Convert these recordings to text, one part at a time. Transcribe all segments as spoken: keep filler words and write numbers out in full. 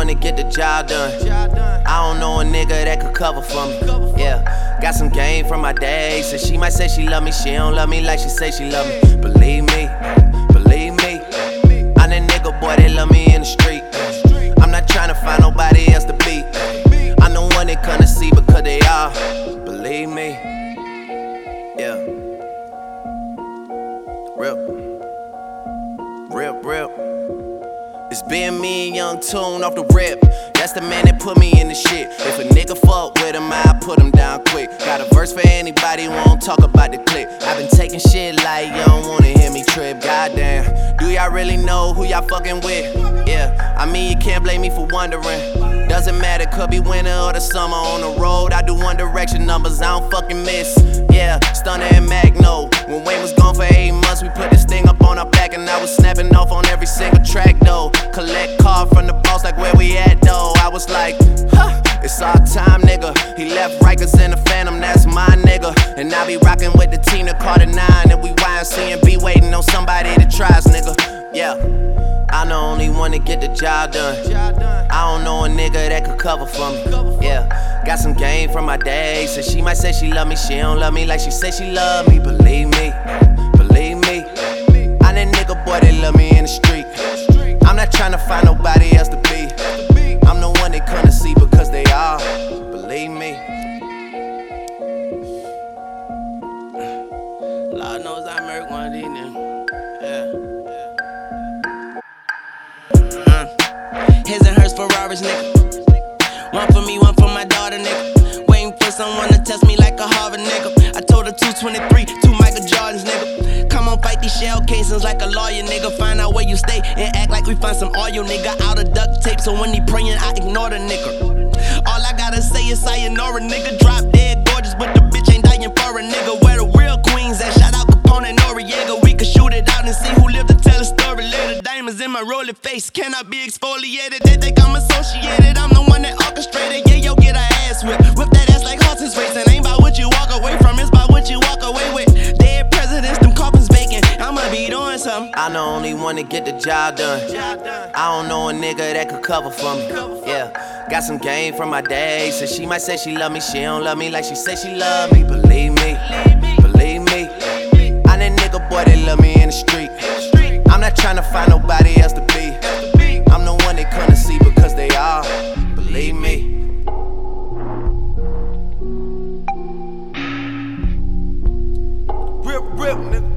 one to get the job done. I don't know a nigga that could cover for me. Yeah, got some game from my day. So she might say she love me, she don't love me like she say she love me. Believe me, believe me, I'm that nigga boy that love me in the street. I'm not trying to find nobody else to be. I'm the one they couldn't see because they are. Believe me, yeah. Real, real, real. It's been me and Young Tune off the rip. That's the man that put me in the shit. If a nigga fuck with him, I put him down quick. Got a verse for anybody who won't talk about the clip. I've been taking shit like you don't wanna hear me trip. Goddamn, do y'all really know who y'all fucking with? Yeah, I mean you can't blame me for wondering. Doesn't matter, could be winter or the summer. On the road, I do One Direction numbers, I don't fucking miss. Yeah, Stunner and Magno. When Wayne was gone for eight months, we put this thing up on our back, and I was snapping off on every single track though. Collect card from the boss like where we at though. I was like, huh, it's our time, nigga. He left Rikers in the Phantom, that's my nigga. And I be rocking with the team that caught a nine, and we Y M C and be waiting on somebody to try us, nigga. Yeah, I'm the only one to get the job done. I don't know a nigga that could cover for me. Yeah, got some game from my day. So she might say she love me, she don't love me like she say she love me. Believe me, believe me, I'm that nigga boy that love me in the street. I'm not trying to find nobody else to be. I'm the one they couldn't see because they are. Believe me. Lord knows I murk one of these niggas. Yeah. Uh. His and hers Ferraris, nigga. One for me, one for my daughter, nigga. Waiting for someone to test me like a Harvard, nigga. I told her two twenty-three, two Michael Jordans, nigga. Come on, fight these shell casings like a lawyer, nigga. Find out where you stay and act like we find some oil, nigga. Out of duct tape, so when he praying, I ignore the nigga. All I gotta say is sayonara, nigga. Drop dead gorgeous, but the bitch ain't dying for a nigga. Where the real queens at? Shout out Capone and Noriega. We can shoot it out and see who lived to tell a story later. Diamonds in my rolling face, cannot be exfoliated. They think I'm associated, I'm the one that orchestrated. Yeah, yo, get her ass whipped. Whip that ass like horses racing. Ain't about what you walk away from, it's about what you walk away with. Dead presidents, them coffins vacant. I'ma be doing something. I'm the only one to get the job done. I don't know a nigga that could cover for me. Yeah, got some game from my day. So she might say she love me, she don't love me like she say she love me. Believe me, believe me, I'm that nigga boy that love me in the street. I'm not trying to find nobody else to be. I'm the one they couldn't see because they are. Believe me. Rip, rip, nigga.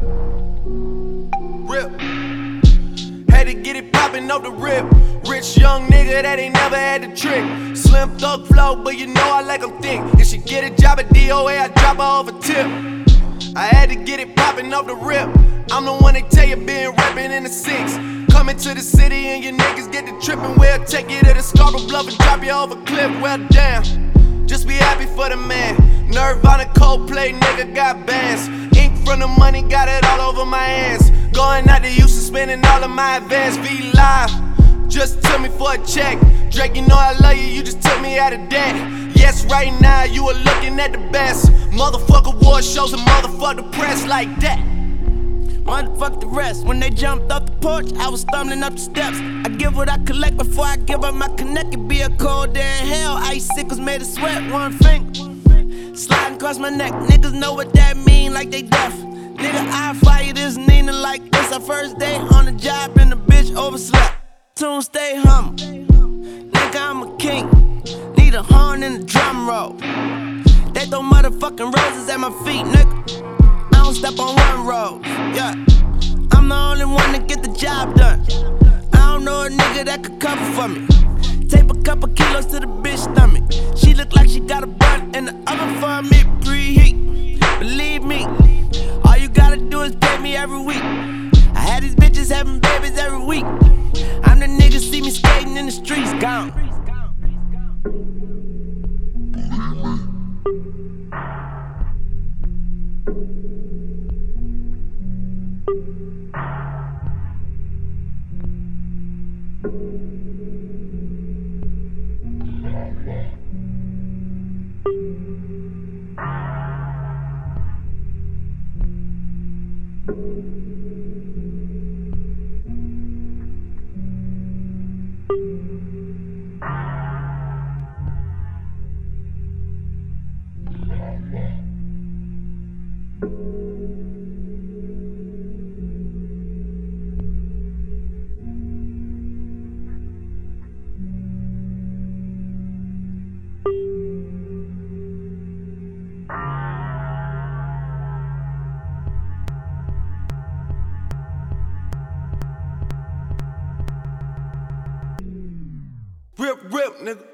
Rip. Had to get it poppin' off the rip. Rich young nigga that ain't never had the trick. Slim thug flow, but you know I like them thick. If she get a job at D O A, I drop her off a tip. I had to get it poppin' off the rip. I'm the one that tell you been rapping in the six. Coming to the city and your niggas get the trippin'. We'll take you to the Scarborough Bluff and drop you off a cliff. Well, damn, just be happy for the man. Nirvana, Coldplay, nigga got bands. Ink from the money, got it all over my hands. Going out to Houston, spending all of my advance. V Live, just took me for a check. Drake, you know I love you, you just took me out of debt. Yes, right now you are looking at the best. Motherfucker award shows and motherfuck the press like that. Motherfuck the rest. When they jumped off the porch, I was stumbling up the steps. I give what I collect before I give up my connect. It be a cold day in hell. Icicles made of sweat, one finger sliding across my neck. Niggas know what that mean, like they deaf. Nigga, I fire this Nina like this. Our first day on the job and the bitch overslept. Tune stay humble. Nigga, I'm a king. Need a horn and a drum roll. They throw motherfucking roses at my feet, nigga. I don't step on one road, yeah. I'm the only one to get the job done. I don't know a nigga that could cover for me. Tape a couple kilos to the bitch stomach. She look like she got a bun in the oven for a mid preheat. Believe me, all you gotta do is pay me every week. I had these bitches having babies every week. I'm the nigga see me skating in the streets, gone. Rip, rip, nigga.